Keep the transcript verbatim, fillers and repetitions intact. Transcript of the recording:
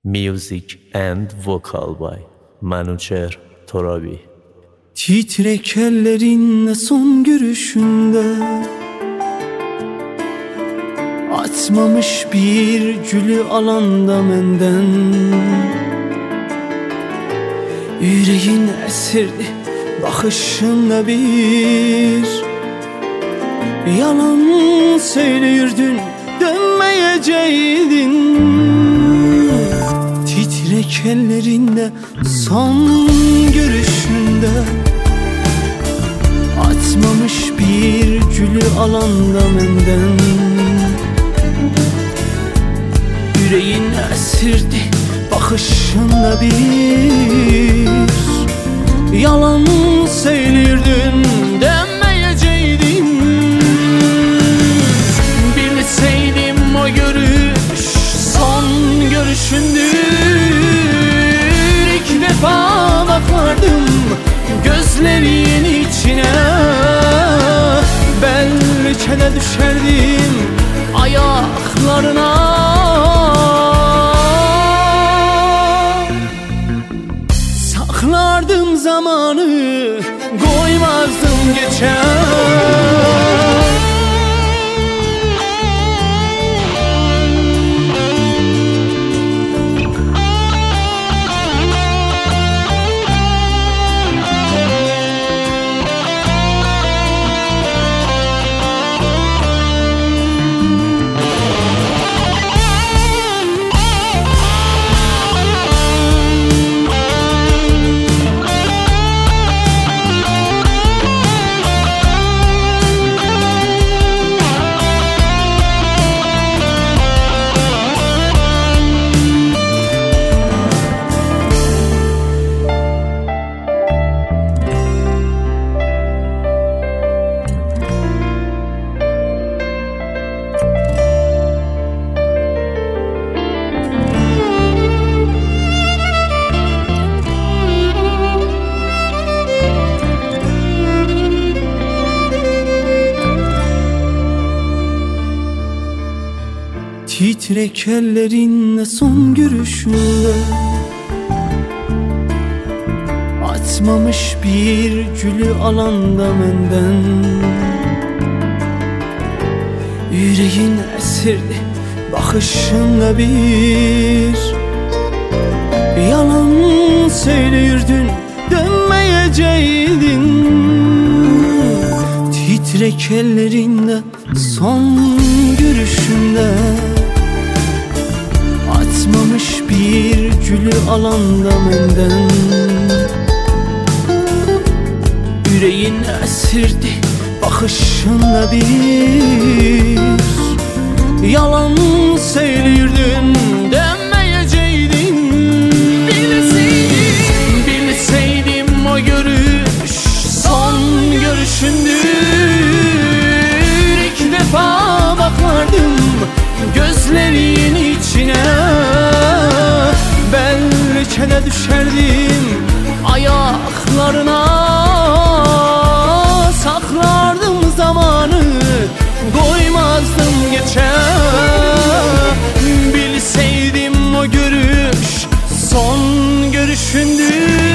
Music and vocal by Manucher Torabi. Titrek ellerinle son görüşünde atmamış bir gülü alanda menden. Yüreğin esirdi bakışınla bir yalan söyleyirdin, dönmeyeceydin. Titrek ellerinde son görüşünde atmamış bir gülü alanda menden. Yüreğin esirdi bakışınla bir yalan söyleyirdin, dönmeyeceydin. Bilseydim o görüş son görüşündür, ilk defa bakardım gözlerinin içine. Belki de düşerdim ayaklarına. Saklardım zamanı, koymazdım geçer. Titrek ellerinle son görüşünde atmamış bir gülü alanda menden. Yüreğin esirdi bakışınla bir yalan söyleyirdin, dönmeyeceydin. Titrek ellerinde son görüşünde atmamış bir gülü alanda menden. Yüreğin esirdi bakışınla bir yalan söyleyirdin, dönmeyeceydin. Bilseydim, bilseydim o görüş son görüşündür, ilk defa bakardım gözlerin içine. Belki de düşerdim ayaklarına. Saklardım zamanı, koymazdım geçer. Bilseydim o görüş son görüşündür,